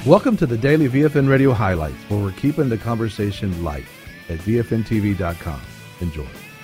Welcome to the Daily VFN Radio Highlights, where we're keeping the conversation light at VFNTV.com. Enjoy.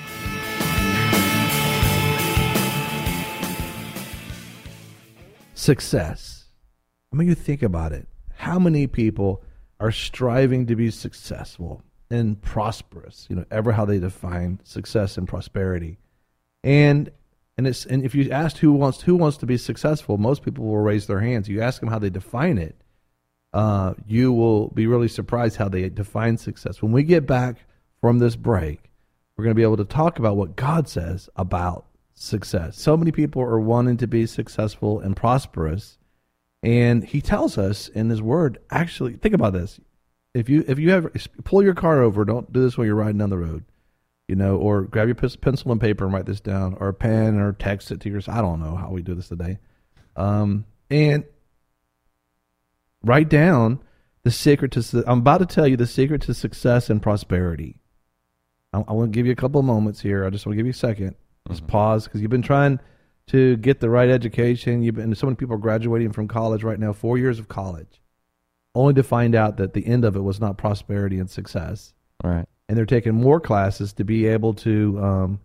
Success. I mean, you think about it. How many people are striving to be successful and prosperous? Ever how they define success and prosperity. And if you asked who wants to be successful, most people will raise their hands. You ask them how they define it, you will be really surprised how they define success. When we get back from this break, we're going to be able to talk about what God says about success. So many people are wanting to be successful and prosperous, and He tells us in His Word. Actually, think about this: if you pull your car over, don't do this while you're riding down the road. Or grab your pencil and paper and write this down, or a pen, or text it to yourself. I don't know how we do this today. And write down the secret to. I'm about to tell you the secret to success and prosperity. I want to give you a couple of moments here. I just want to give you a second. Just pause, because you've been trying to get the right education. So many people are graduating from college right now, 4 years of college, only to find out that the end of it was not prosperity and success. All right. And they're taking more classes to be able to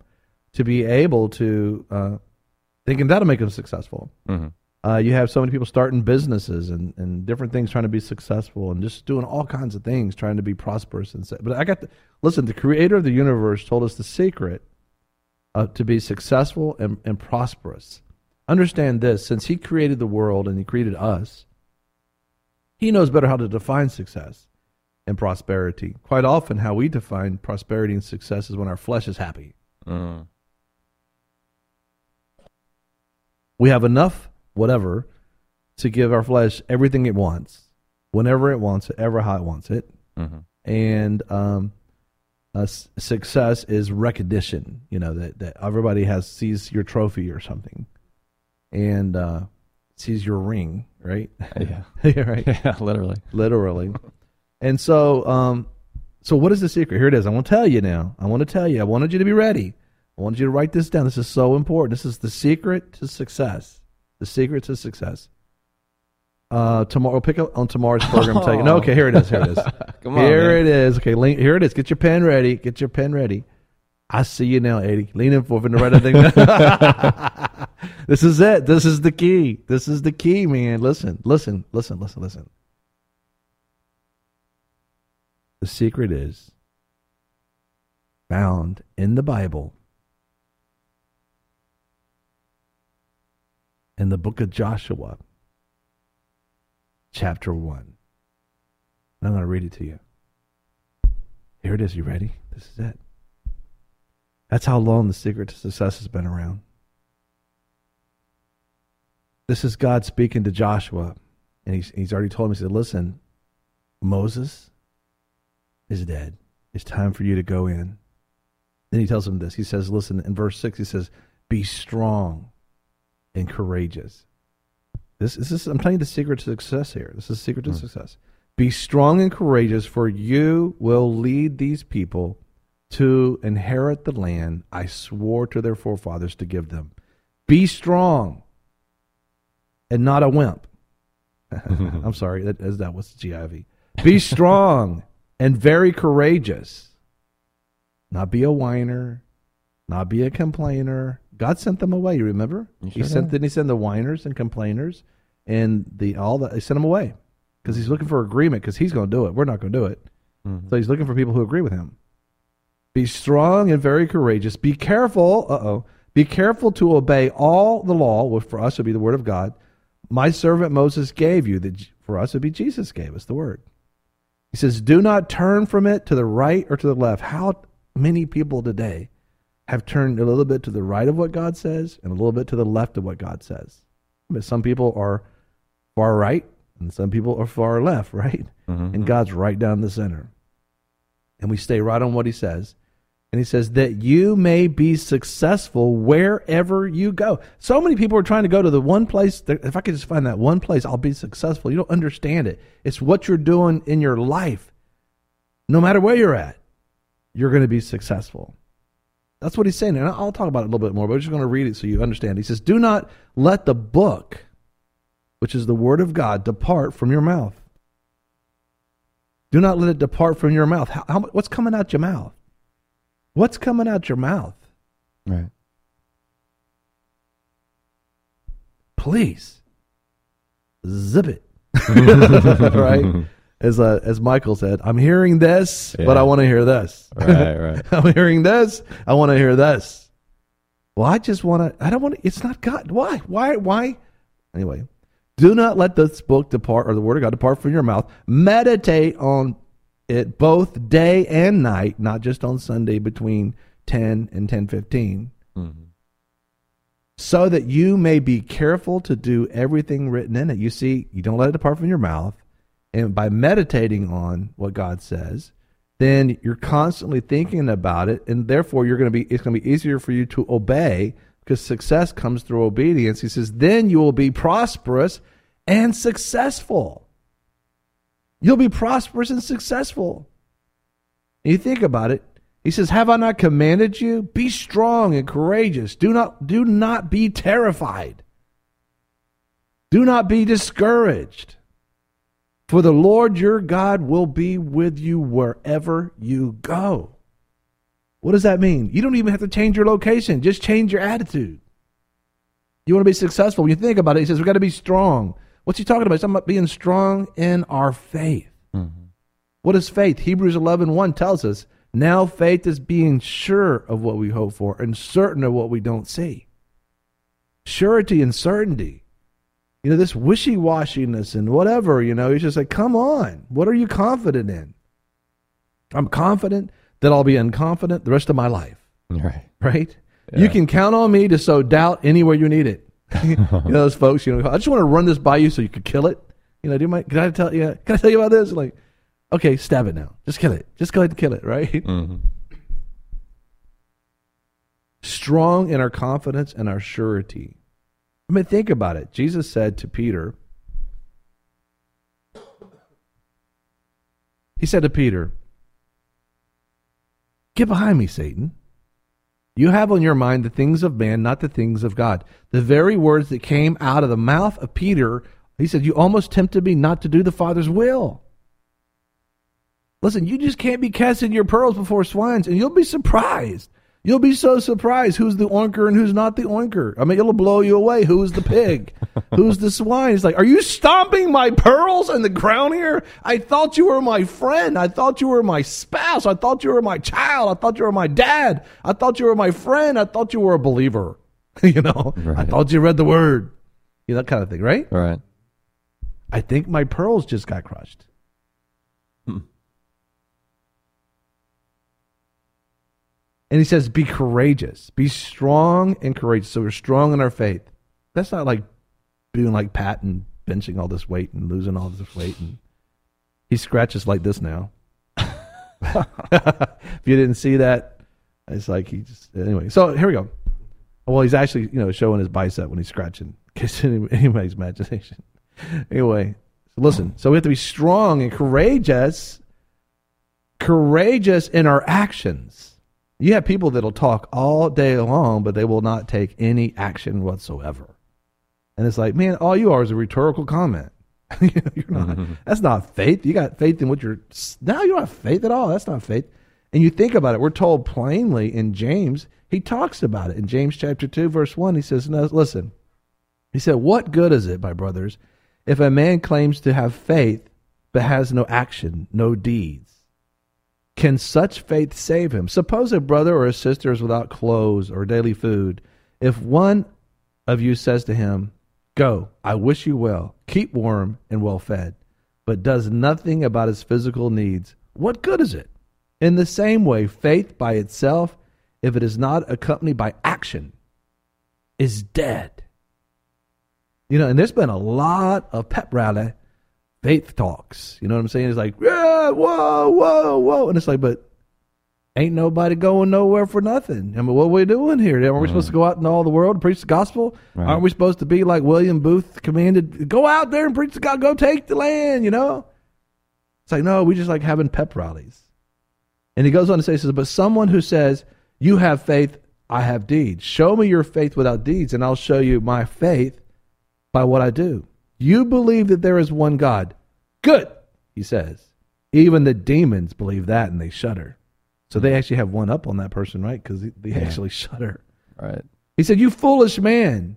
thinking that'll make them successul. Mm-hmm. You have so many people starting businesses and different things, trying to be successful, and just doing all kinds of things, trying to be prosperous. But listen, the Creator of the universe told us the secret to be successful and prosperous. Understand this: since He created the world and He created us, He knows better how to define success and prosperity. Quite often, how we define prosperity and success is when our flesh is happy. We have enough, whatever, to give our flesh everything it wants, whenever it wants it, ever how it wants it. Mm-hmm. And success is recognition. That everybody sees your trophy or something, and sees your ring, right? Yeah. Yeah, right. Yeah, literally. And so what is the secret? Here it is. I want to tell you now. I wanted you to be ready. I wanted you to write this down. This is so important. This is the secret to success. The secret to success. Tomorrow, we'll pick up on tomorrow's program. Tell you. No, okay, here it is. Come on, here it is. Okay, here it is. Get your pen ready. I see you now, Eddie. Leaning forward and the right thing. This is it. This is the key. This is the key, man. Listen. The secret is found in the Bible, in the book of Joshua, chapter 1. And I'm going to read it to you. Here it is. You ready? This is it. That's how long the secret to success has been around. This is God speaking to Joshua. And he's already told him, he said, listen, Moses is dead. It's time for you to go in. Then he tells him this. He says, listen, in verse 6, he says, be strong and courageous. This is, I'm telling you the secret to success here. This is the secret to success. Be strong and courageous, for you will lead these people to inherit the land I swore to their forefathers to give them. Be strong and not a wimp. I'm sorry, that was GIV. Be strong and very courageous. Not be a whiner, not be a complainer. God sent them away, you remember? He sent the whiners and complainers and he sent them away because he's looking for agreement, because he's going to do it. We're not going to do it. Mm-hmm. So he's looking for people who agree with him. Be strong and very courageous. Be careful. Be careful to obey all the law, which for us would be the word of God, my servant Moses gave you. That for us would be Jesus gave us the word. He says, do not turn from it to the right or to the left. How many people today have turned a little bit to the right of what God says and a little bit to the left of what God says? But some people are far right and some people are far left, right? Mm-hmm. And God's right down the center. And we stay right on what he says. And he says that you may be successful wherever you go. So many people are trying to go to the one place. If I could just find that one place, I'll be successful. You don't understand it. It's what you're doing in your life. No matter where you're at, you're going to be successful. That's what he's saying. And I'll talk about it a little bit more, but I'm just going to read it so you understand. He says, do not let the book, which is the word of God, depart from your mouth. Do not let it depart from your mouth. What's coming out your mouth? What's coming out your mouth? Right. Please. Zip it. Right? As Michael said, I'm hearing this, but I want to hear this. Right. I'm hearing this. I want to hear this. Well, I don't want to, it's not God. Why? Anyway, do not let this book depart, or the word of God depart from your mouth. Meditate on it both day and night, not just on Sunday between 10 and 10:15. Mm-hmm. So that you may be careful to do everything written in it. You see, you don't let it depart from your mouth. And by meditating on what God says, then you're constantly thinking about it, and therefore it's going to be easier for you to obey, because success comes through obedience. He says, then you will be prosperous and successful. You'll be prosperous and successful. And you think about it. He says, have I not commanded you? Be strong and courageous. Do not be terrified. Do not be discouraged. For the Lord your God will be with you wherever you go. What does that mean? You don't even have to change your location. Just change your attitude. You want to be successful. When you think about it, he says we've got to be strong. What's he talking about? He's talking about being strong in our faith. Mm-hmm. What is faith? Hebrews 11:1 tells us, now faith is being sure of what we hope for and certain of what we don't see. Surety and certainty. This wishy-washiness and whatever, he's just like, come on. What are you confident in? I'm confident that I'll be unconfident the rest of my life. Right? Yeah. You can count on me to sow doubt anywhere you need it. Those folks, I just want to run this by you so you could kill it. Can I tell you about this? Like, okay, stab it now. Just kill it. Just go ahead and kill it, right? Mm-hmm. Strong in our confidence and our surety. I mean, think about it. Jesus said to Peter, get behind me, Satan. You have on your mind the things of man, not the things of God. The very words that came out of the mouth of Peter, he said, you almost tempted me not to do the Father's will. Listen, you just can't be casting your pearls before swines, and you'll be surprised. You'll be so surprised who's the oinker and who's not the oinker. I mean, it'll blow you away. Who's the pig? Who's the swine? It's like, are you stomping my pearls in the ground here? I thought you were my friend. I thought you were my spouse. I thought you were my child. I thought you were my dad. I thought you were my friend. I thought you were a believer. Right. I thought you read the word. That kind of thing, right? Right. I think my pearls just got crushed. And he says, be courageous. Be strong and courageous. So we're strong in our faith. That's not like being like Pat and benching all this weight and losing all this weight. And he scratches like this now. If you didn't see that, it's like anyway. So here we go. Well, he's actually, showing his bicep when he's scratching. In case anybody's imagination. Anyway, so listen. So we have to be strong and courageous in our actions. You have people that'll talk all day long, but they will not take any action whatsoever. And it's like, man, all you are is a rhetorical comment. You're not. Mm-hmm. That's not faith. You got faith in what you're. Now you don't have faith at all. That's not faith. And you think about it. We're told plainly in James. He talks about it in James chapter 2, verse 1. He says, "No, listen." He said, "What good is it, my brothers, if a man claims to have faith but has no action, no deeds? Can such faith save him? Suppose a brother or a sister is without clothes or daily food. If one of you says to him, 'Go, I wish you well, keep warm and well fed,' but does nothing about his physical needs, what good is it? In the same way, faith by itself, if it is not accompanied by action, is dead." And there's been a lot of pep rally faith talks. You know what I'm saying? It's like, yeah, whoa. And it's like, but ain't nobody going nowhere for nothing. I mean, what are we doing here? Aren't we supposed to go out in all the world and preach the gospel? Right. Aren't we supposed to be like William Booth commanded, go out there and preach the gospel, go take the land, It's like, no, we just like having pep rallies. And he goes on to say, he says, but someone who says, you have faith, I have deeds. Show me your faith without deeds, and I'll show you my faith by what I do. You believe that there is one God. Good, he says. Even the demons believe that and they shudder. So they actually have one up on that person, right? Because they actually shudder. Right. He said, "You foolish man.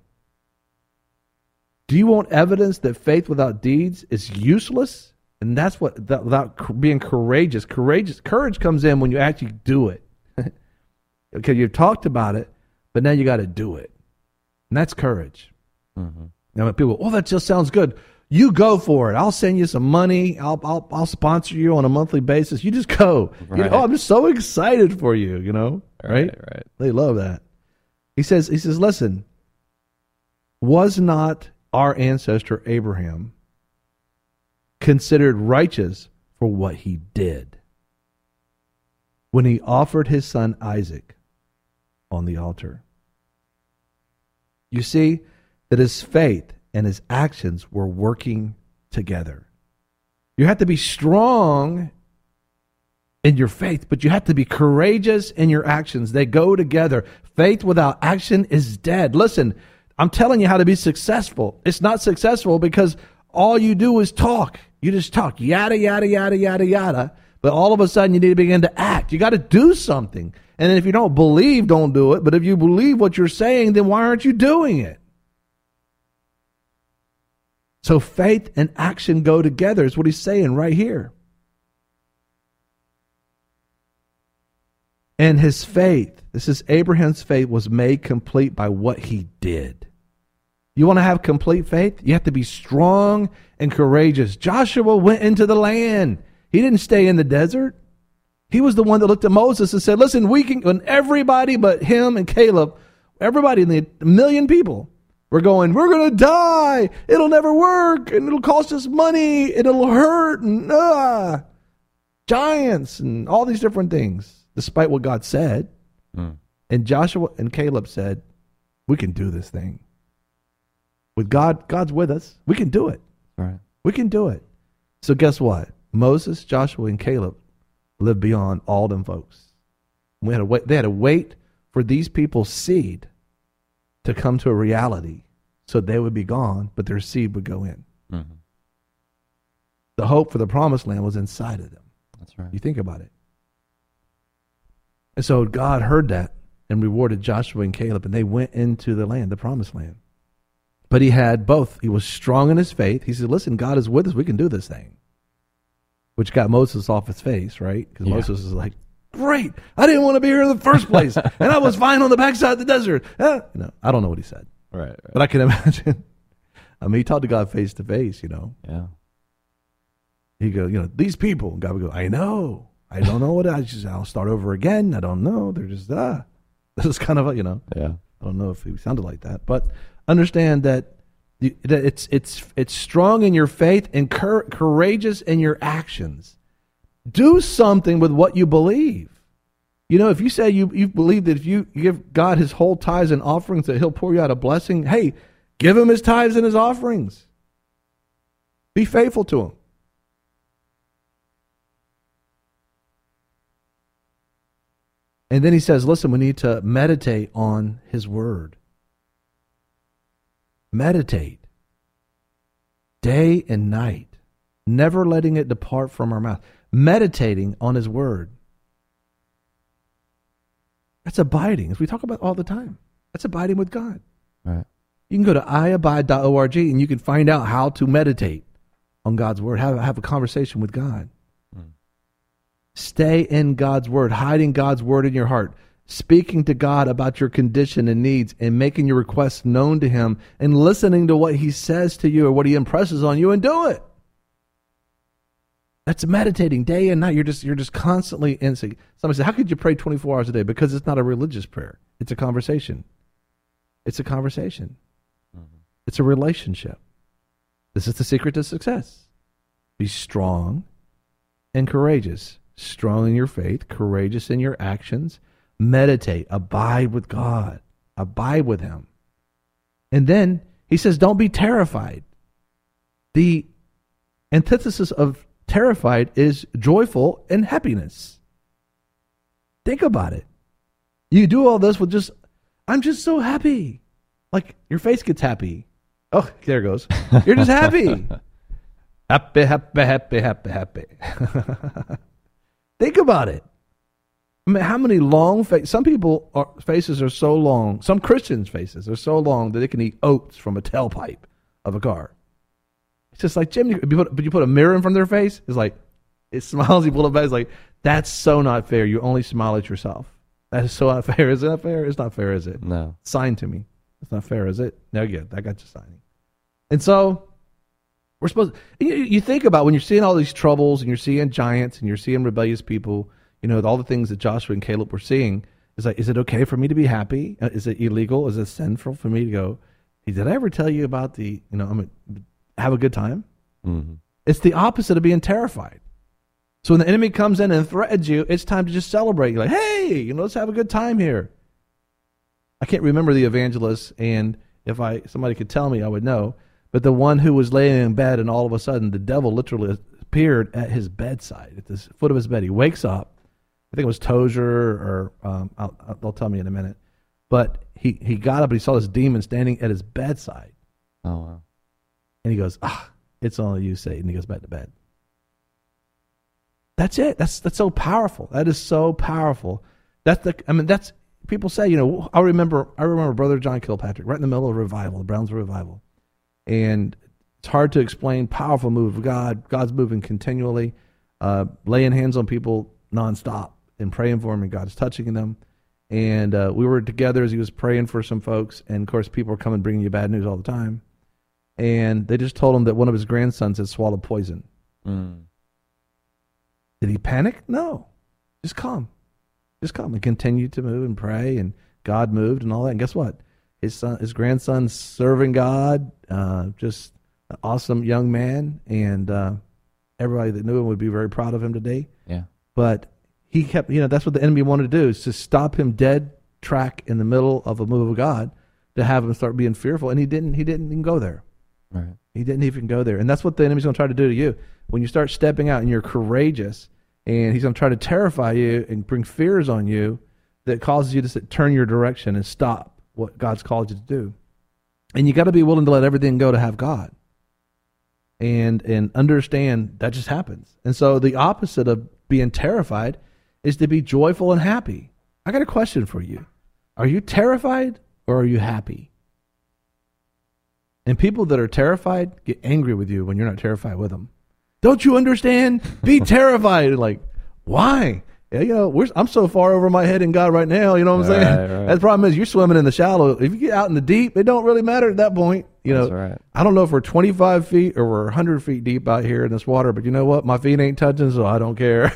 Do you want evidence that faith without deeds is useless?" And that's what, without being courageous. Courage comes in when you actually do it. Okay, you've talked about it, but now you got to do it. And that's courage. Mm-hmm. Now when people, that just sounds good. You go for it. I'll send you some money. I'll sponsor you on a monthly basis. You just go. Right. I'm just so excited for you, right? Right. They love that. He says, listen, was not our ancestor Abraham considered righteous for what he did when he offered his son Isaac on the altar? You see that his faith and his actions were working together. You have to be strong in your faith, but you have to be courageous in your actions. They go together. Faith without action is dead. Listen, I'm telling you how to be successful. It's not successful because all you do is talk. You just talk, yada, yada, yada, yada, yada. But all of a sudden you need to begin to act. You got to do something. And then if you don't believe, don't do it. But if you believe what you're saying, then why aren't you doing it? So faith and action go together is what he's saying right here. And his faith, this is Abraham's faith, was made complete by what he did. You want to have complete faith? You have to be strong and courageous. Joshua went into the land. He didn't stay in the desert. He was the one that looked at Moses and said, listen, we can, when everybody but him and Caleb, everybody, a million people, we're going to die. It'll never work. And it'll cost us money. And it'll hurt. And giants and all these different things, despite what God said. And Joshua and Caleb said, we can do this thing. With God, God's with us. We can do it. Right. We can do it. So guess what? Moses, Joshua, and Caleb lived beyond all them folks. They had to wait for these people's seed to come to a reality so they would be gone, but their seed would go in. Mm-hmm. The hope for the promised land was inside of them. That's right. You think about it. And so God heard that and rewarded Joshua and Caleb, and they went into the land, the promised land. But he had both. He was strong in his faith. He said, listen, God is with us. We can do this thing. Which got Moses off his face, right? Because Moses is like, great. I didn't want to be here in the first place. And I was fine on the backside of the desert. I don't know what he said. Right. But I can imagine. I mean, he talked to God face to face, Yeah. He goes, these people. And God would go, I know. I don't know what I'll start over again. I don't know. They're just, This is kind of, Yeah. I don't know if he sounded like that. But understand that it's strong in your faith and courageous in your actions. Do something with what you believe. If you say you believe that if you give God his whole tithes and offerings that he'll pour you out a blessing, hey, give him his tithes and his offerings. Be faithful to him. And then he says, listen, we need to meditate on his word. Meditate. Day and night. Never letting it depart from our mouth. Meditating on his word. That's abiding, as we talk about all the time. That's abiding with God. Right. You can go to iabide.org and you can find out how to meditate on God's word. Have a conversation with God. Stay in God's word, hiding God's word in your heart, speaking to God about your condition and needs and making your requests known to him and listening to what he says to you or what he impresses on you and do it. That's meditating day and night. You're just constantly in. Somebody said, how could you pray 24 hours a day? Because it's not a religious prayer. It's a conversation. It's a conversation. Mm-hmm. It's a relationship. This is the secret to success. Be strong and courageous. Strong in your faith, courageous in your actions. Meditate. Abide with God. Abide with him. And then he says, don't be terrified. The antithesis of terrified is joyful and happiness. Think about it. You do all this with I'm just so happy. Like your face gets happy. Oh, there it goes. You're just happy. Happy, happy, happy, happy, happy. Think about it. I mean, how many long faces? Some people faces are so long. Some Christians' faces are so long that they can eat oats from a tailpipe of a car. It's just like, Jim, but you put a mirror in front of their face. It's like, it smiles. You pull it back. It's like, that's so not fair. You only smile at yourself. That is so not fair. Is it not fair? It's not fair, is it? No. Sign to me. It's not fair, is it? No, good. I got you signing. And so we're supposed. You think about when you're seeing all these troubles and you're seeing giants and you're seeing rebellious people. You know, all the things that Joshua and Caleb were seeing. It's like, is it okay for me to be happy? Is it illegal? Is it sinful for me to go? Did I ever tell you about the? You know, I'm gonna have a good time. Mm-hmm. It's the opposite of being terrified. So when the enemy comes in and threatens you, it's time to just celebrate. You're like, hey, you know, let's have a good time here. I can't remember the evangelist, and if somebody could tell me, I would know. But the one who was laying in bed, and all of a sudden, the devil literally appeared at his bedside, at the foot of his bed. He wakes up. I think it was Tozer, or they'll tell me in a minute. But he got up and he saw this demon standing at his bedside. Oh, wow. And he goes, it's only you, Satan. He goes back to bed. That's it. That's so powerful. That is so powerful. That's people say, you know, I remember Brother John Kilpatrick right in the middle of revival, the Brownsville revival. And it's hard to explain. Powerful move of God. God's moving continually, laying hands on people nonstop and praying for them, and God's touching them. And we were together as he was praying for some folks. And of course, people are coming bringing you bad news all the time. And they just told him that one of his grandsons had swallowed poison. Mm. Did he panic? No. Just calm. Just calm. And continued to move and pray, and God moved and all that. And guess what? His grandson's serving God, just an awesome young man, and everybody that knew him would be very proud of him today. Yeah. But he kept, you know, that's what the enemy wanted to do, is to stop him dead track in the middle of a move of God, to have him start being fearful. And he didn't even go there. Right. He didn't even go there. And that's what the enemy's going to try to do to you. When you start stepping out and you're courageous, and he's going to try to terrify you and bring fears on you that causes you to turn your direction and stop what God's called you to do. And you got to be willing to let everything go to have God. And understand that just happens. And so the opposite of being terrified is to be joyful and happy. I got a question for you. Are you terrified or are you happy? And people that are terrified get angry with you when you're not terrified with them. Don't you understand? Be terrified. Like, why? Yeah, you know, I'm so far over my head in God right now. You know what I'm saying? Right. The problem is you're swimming in the shallow. If you get out in the deep, it don't really matter at that point. You know, right. I don't know if we're 25 feet or we're 100 feet deep out here in this water, but you know what? My feet ain't touching, so I don't care.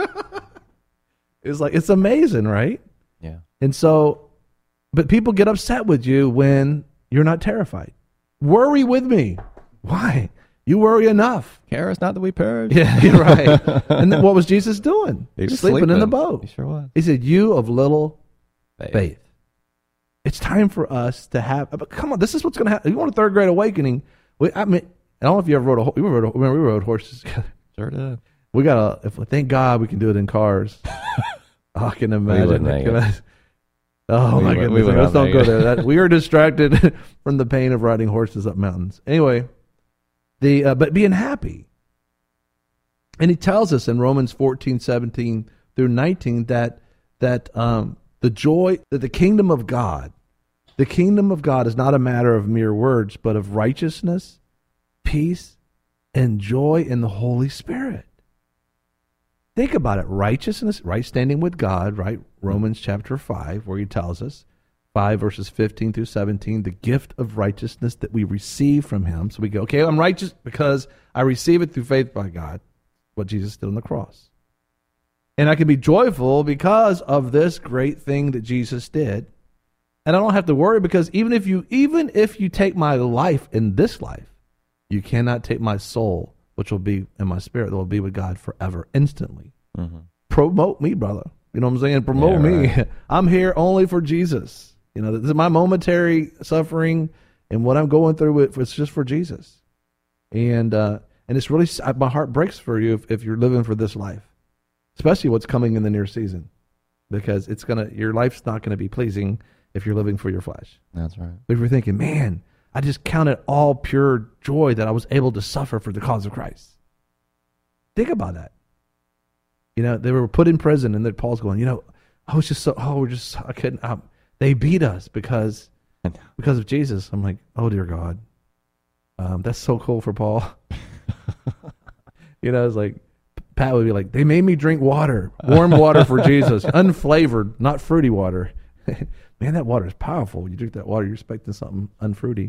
It's like, it's amazing, right? Yeah. And so, but people get upset with you when you're not terrified. Worry with me. Why? You worry enough. Care us not that we perish. Yeah, you're right. And then what was Jesus doing? He was sleeping in the boat. He sure was. He said, you of little Faith. It's time for us to have, but come on, this is what's going to happen. You want a third grade awakening. I don't know if you ever we rode horses together. Sure did. We got thank God we can do it in cars. I can imagine. Oh my goodness. Let's don't go there. We are distracted from the pain of riding horses up mountains. Anyway, but being happy. And he tells us in Romans 14:17 through 19 that the joy, that the kingdom of God is not a matter of mere words, but of righteousness, peace, and joy in the Holy Spirit. Think about it. Righteousness, right standing with God, right? Romans chapter 5, where he tells us, 5 verses 15 through 17, the gift of righteousness that we receive from him. So we go, okay, I'm righteous because I receive it through faith by God, what Jesus did on the cross. And I can be joyful because of this great thing that Jesus did. And I don't have to worry, because even if you take my life in this life, you cannot take my soul, which will be in my spirit, that will be with God forever, instantly. Mm-hmm. Promote me, brother. You know what I'm saying? Promote me. Right. I'm here only for Jesus. You know, this is my momentary suffering, and what I'm going through, it's just for Jesus. And it's really, my heart breaks for you if you're living for this life, especially what's coming in the near season, because your life's not going to be pleasing if you're living for your flesh. That's right. But if you're thinking, man, I just count it all pure joy that I was able to suffer for the cause of Christ. Think about that. They were put in prison, and then Paul's going, I was just I couldn't. They beat us because of Jesus. I'm like, oh dear God, that's so cool for Paul. It's like Pat would be like, they made me drink water, warm water for Jesus, unflavored, not fruity water. Man, that water is powerful. When you drink that water, you're expecting something unfruity.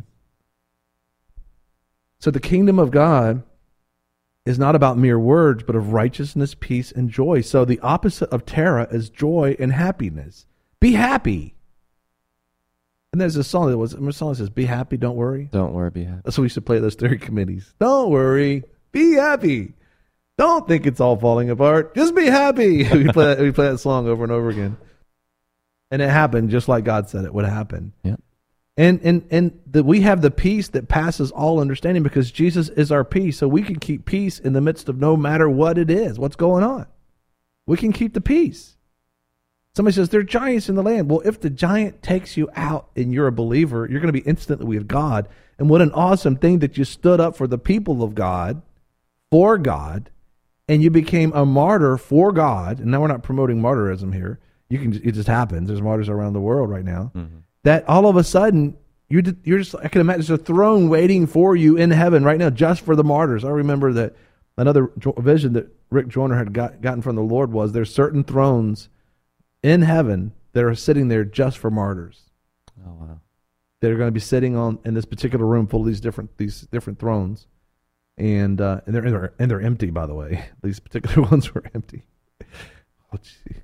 So the kingdom of God is not about mere words, but of righteousness, peace, and joy. So the opposite of terror is joy and happiness. Be happy. And there's a song that says, be happy, don't worry. Don't worry, be happy. That's what we used to play at those steering committees. Don't worry, be happy. Don't think it's all falling apart. Just be happy. We play that song over and over again. And it happened just like God said it would happen. Yep. And we have the peace that passes all understanding because Jesus is our peace. So we can keep peace in the midst of no matter what it is, what's going on. We can keep the peace. Somebody says, there are giants in the land. Well, if the giant takes you out and you're a believer, you're going to be instantly with God. And what an awesome thing that you stood up for the people of God, for God, and you became a martyr for God. And now we're not promoting martyrism here. It just happens. There's martyrs around the world right now. Mm-hmm. That all of a sudden, you're just, I can imagine there's a throne waiting for you in heaven right now just for the martyrs. I remember that another vision that Rick Joyner had gotten from the Lord was there's certain thrones in heaven that are sitting there just for martyrs. Oh, wow. They're going to be sitting in this particular room full of these different thrones. And they're empty, by the way. These particular ones were empty. Oh, gee.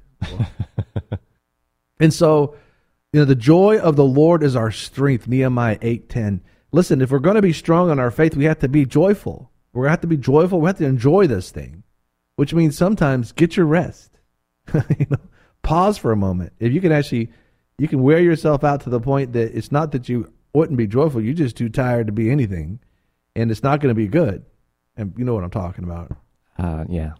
And so, the joy of the Lord is our strength, Nehemiah 8:10. Listen, if we're going to be strong in our faith, we have to be joyful. We're going to have to be joyful. We have to enjoy this thing, which means sometimes get your rest. Pause for a moment. If you can wear yourself out to the point that it's not that you wouldn't be joyful, you're just too tired to be anything, and it's not going to be good. And you know what I'm talking about. Yeah.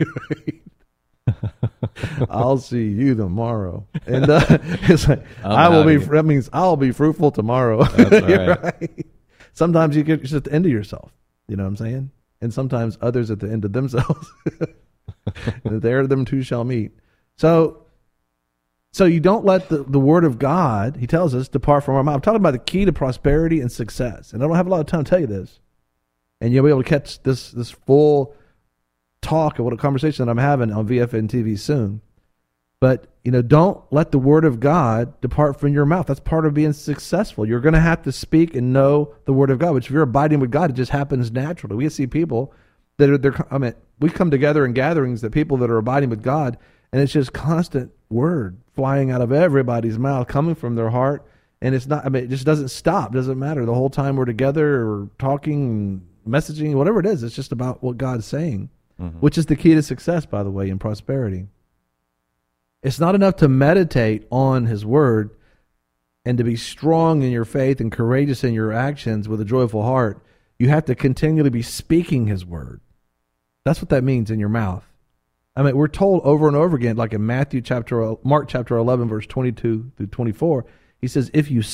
I'll see you tomorrow, and it's like that means I'll be fruitful tomorrow. That's right. Sometimes you're at the end of yourself. You know what I'm saying? And sometimes others at the end of themselves. And there them two shall meet. So you don't let the word of God, he tells us, depart from our mouth. I'm talking about the key to prosperity and success, and I don't have a lot of time to tell you this, and you'll be able to catch this full talk of what a conversation that I'm having on VFN TV soon. But, don't let the word of God depart from your mouth. That's part of being successful. You're going to have to speak and know the word of God, which if you're abiding with God, it just happens naturally. We see people that we come together in gatherings that people that are abiding with God, and it's just constant word flying out of everybody's mouth, coming from their heart. And it's not, it just doesn't stop. It doesn't matter. The whole time we're together or talking, messaging, whatever it is, it's just about what God's saying. Mm-hmm. Which is the key to success, by the way, in prosperity. It's not enough to meditate on his word and to be strong in your faith and courageous in your actions with a joyful heart. You have to continually be speaking his word. That's what that means in your mouth. We're told over and over again, like in Mark chapter 11, verse 22 through 24, he says, if you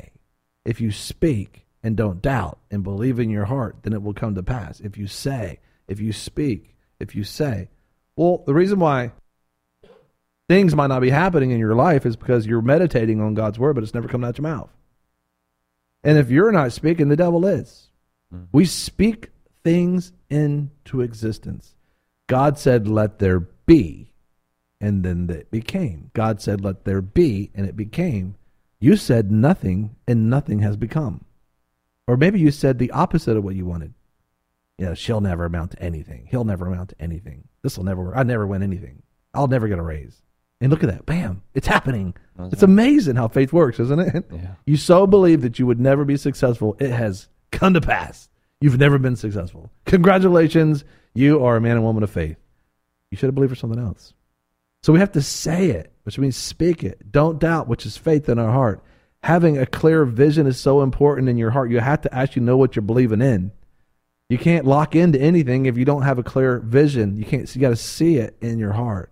speak and don't doubt and believe in your heart, then it will come to pass. If you speak, if you say. Well, the reason why things might not be happening in your life is because you're meditating on God's word, but it's never coming out your mouth. And if you're not speaking, the devil is. Mm. We speak things into existence. God said, let there be, and then it became. God said, let there be, and it became. You said nothing, and nothing has become. Or maybe you said the opposite of what you wanted. She'll never amount to anything. He'll never amount to anything. This will never work. I never win anything. I'll never get a raise. And look at that. Bam. It's happening. It's amazing how faith works, isn't it? Yeah. You so believe that you would never be successful. It has come to pass. You've never been successful. Congratulations. You are a man and woman of faith. You should have believed for something else. So we have to say it, which means speak it. Don't doubt, which is faith in our heart. Having a clear vision is so important in your heart. You have to actually know what you're believing in. You can't lock into anything if you don't have a clear vision. You got to see it in your heart.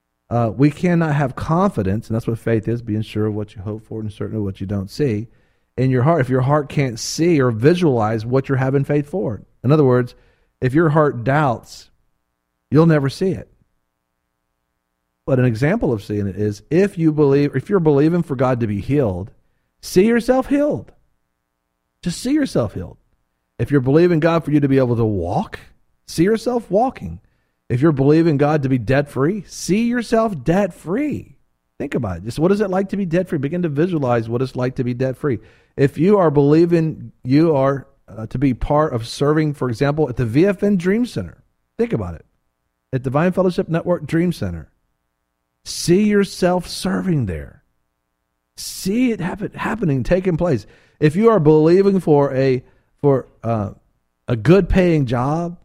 We cannot have confidence, and that's what faith is, being sure of what you hope for and certain of what you don't see. in your heart if your heart can't see or visualize what you're having faith for. In other words, if your heart doubts, you'll never see it. But an example of seeing it is if you're believing for God to be healed, see yourself healed. Just see yourself healed. If you're believing God for you to be able to walk, see yourself walking. If you're believing God to be debt-free, see yourself debt-free. Think about it. Just what is it like to be debt-free? Begin to visualize what it's like to be debt-free. If you are believing you are to be part of serving, for example, at the VFN Dream Center, think about it. At Divine Fellowship Network Dream Center, see yourself serving there. See it happening, taking place. If you are believing for a good paying job,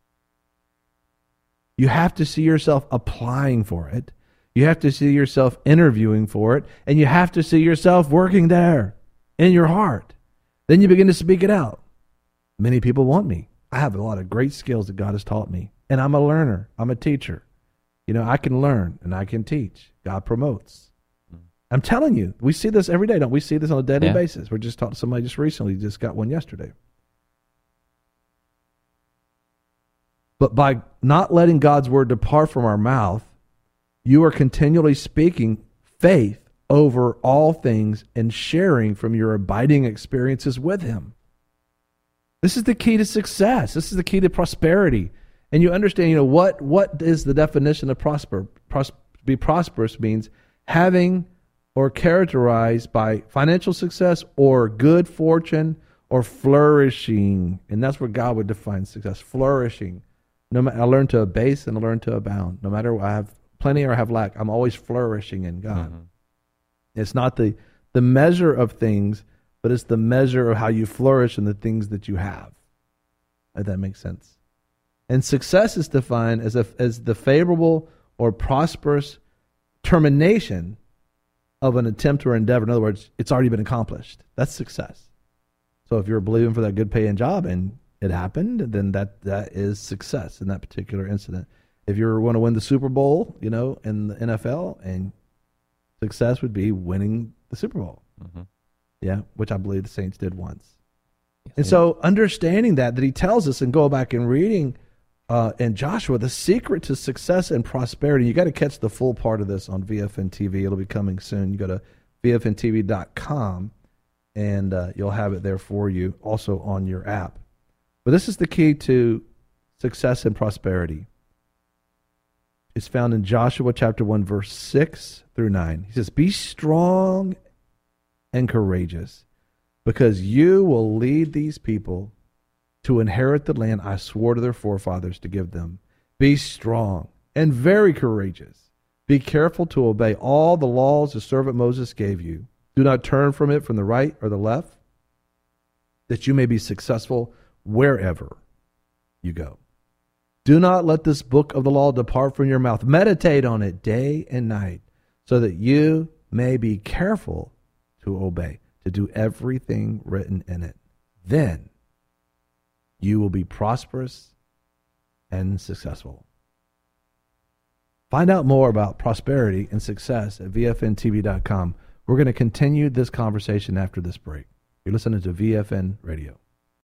you have to see yourself applying for it. You have to see yourself interviewing for it, and you have to see yourself working there in your heart. Then you begin to speak it out. Many people want me. I have a lot of great skills that God has taught me, and I'm a learner. I'm a teacher. I can learn and I can teach. God promotes. I'm telling you, we see this every day, don't we? See this on a daily basis. We just talked to somebody just recently, just got one yesterday. But by not letting God's word depart from our mouth, you are continually speaking faith over all things and sharing from your abiding experiences with Him. This is the key to success. This is the key to prosperity. And you understand, what is the definition of prosper? Be prosperous means having or characterized by financial success or good fortune or flourishing. And that's where God would define success, flourishing. No matter, I learn to abase and I learn to abound. No matter I have plenty or I have lack, I'm always flourishing in God. Mm-hmm. It's not the measure of things, but it's the measure of how you flourish in the things that you have. If that makes sense. And success is defined as the favorable or prosperous termination of an attempt or endeavor. In other words, it's already been accomplished. That's success. So if you're believing for that good paying job and it happened, then that is success in that particular incident. If you want to win the Super Bowl, in the NFL, and success would be winning the Super Bowl. Mm-hmm. Yeah, which I believe the Saints did once. Yes, and so understanding that he tells us, and go back and reading in Joshua, the secret to success and prosperity, you got to catch the full part of this on VFN TV. It'll be coming soon. You go to VFNTV.com, and you'll have it there for you, also on your app. But this is the key to success and prosperity. It's found in Joshua chapter 1, verse 6 through 9. He says, "Be strong and courageous, because you will lead these people to inherit the land I swore to their forefathers to give them. Be strong and very courageous. Be careful to obey all the laws the servant Moses gave you. Do not turn from it from the right or the left, that you may be successful wherever you go. Do not let this book of the law depart from your mouth. Meditate on it day and night, so that you may be careful to obey, to do everything written in it. Then you will be prosperous and successful." Find out more about prosperity and success at VFNTV.com. We're going to continue this conversation after this break. You're listening to VFN Radio.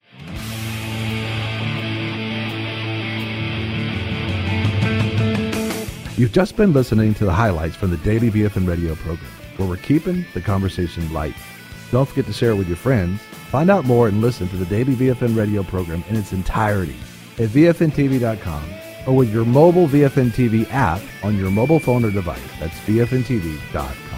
You've just been listening to the highlights from the daily VFN Radio program, where we're keeping the conversation light. Don't forget to share it with your friends. Find out more and listen to the daily VFN Radio program in its entirety at VFNTV.com or with your mobile VFN TV app on your mobile phone or device. That's VFNTV.com.